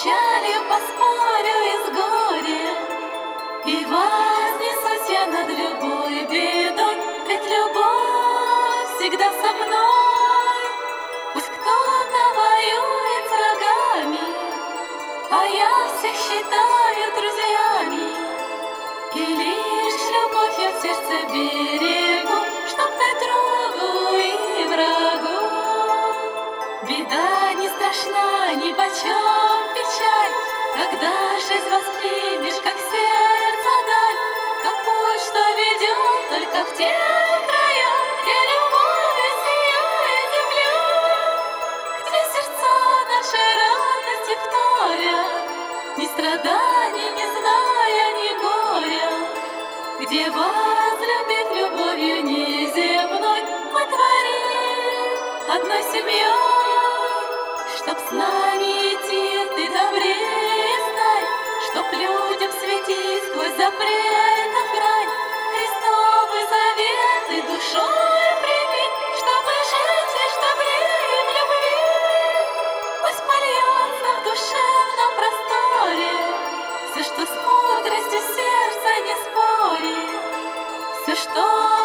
печалью поспорю и с горем, и вознесусь я над любой бедой, ведь любовь всегда со мной. Пусть кто-то воюет с врагами, а я всех считаю друзьями, и лишь любовь я в сердце берегу, чтоб дать другу и врагу. Беда не страшна, нипочем печаль, когда жизнь воспримешь, как сердце даль, как путь, что ведет только в те края, где любовь сияет земля, где сердца наши радости вторят, ни страданий не зная, ни горя, где возлюбив любовью неземной мы творим одной семьей. Чтоб с нами идти ты добрее стань, чтоб людям светить сквозь запретов грань. Христовый завет ты душой прими, чтобы жить лишь добрее в любви. Пусть польется в душевном просторе все, что с мудростью сердца не спорит, все, что